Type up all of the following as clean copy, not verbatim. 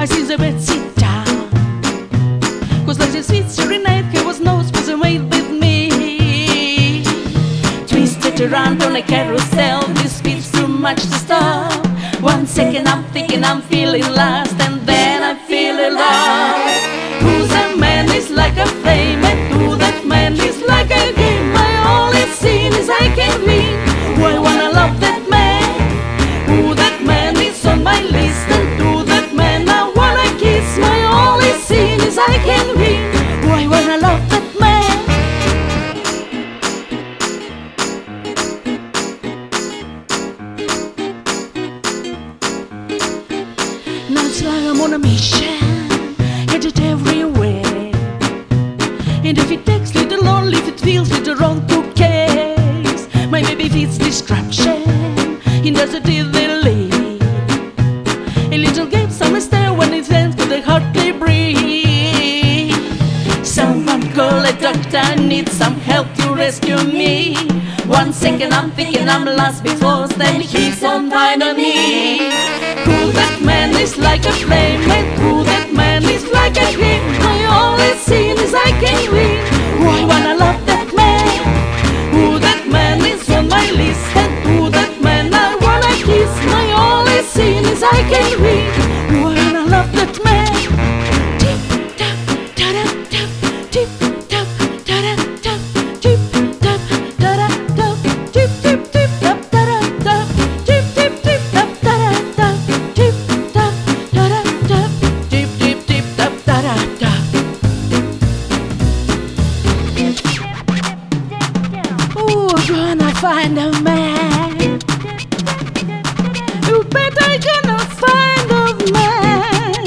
see the bed sit down, 'cause like the sweet serenade, he was no supposed to wait with me. Twisted around on a carousel, this speed's too much to stop. 1 second I'm thinking I'm feeling lost, and then I feel alive. Who's that man is like a flame, and who that man is like a game. My only sin is I can't win. Why wanna love that man? Who that man is on my list, and who that man I wanna kiss. My only sin is I can't win. Why wanna love that man? Now it's like I'm on a mission, headed everywhere. And if it takes little lonely, if it feels little wrong, who cares? My baby feels destruction, he does it easily. A little game, some stare when it ends with a hardly breathe. Someone call a doctor, I need some help to rescue me. 1 second I'm thinking I'm lost before then he's on fire me. Who that man is like a flame, and who that man is like a dream. My only sin is I can't win. Why wanna love that man? Who that man is on my list, and who that man I wanna kiss. My only sin is I can't win. Why wanna love that man? Tip tap ta da tap, tip tap ta da tap, tip tap ta da tap, tip tip tip tap ta da tap, tip tip tip tap ta da tap, tip tap ta da tap, tip tip tip tap ta da tap. Ooh, gonna find a man. You bet I gonna find a man.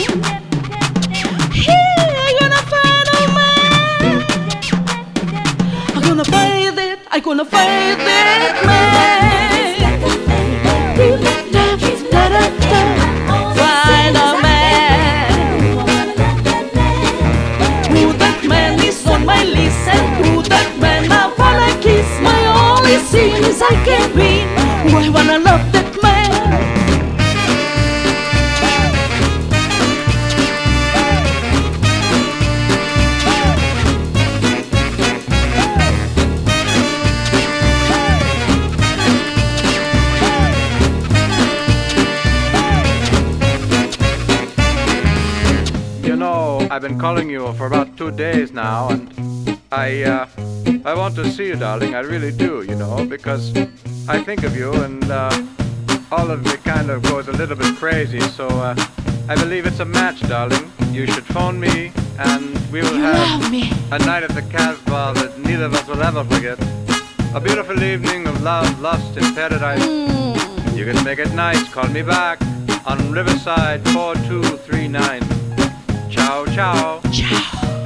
Here I gonna find a man. I'm gonna find it, I'm gonna find it man. Find a man. Who that man is on my list, and who that man I wanna kiss. My only sin is I can't win. Why wanna love that man? You know, I've been calling you for about 2 days now, and I want to see you, darling. I really do, you know, because I think of you, and all of me kind of goes a little bit crazy. So I believe it's a match, darling. You should phone me, and we will You have love me. a night at the Casbah that neither of us will ever forget. A beautiful evening of love, lust, and paradise. You can make it nice. Call me back on Riverside 4239. Ciao, ciao. Ciao.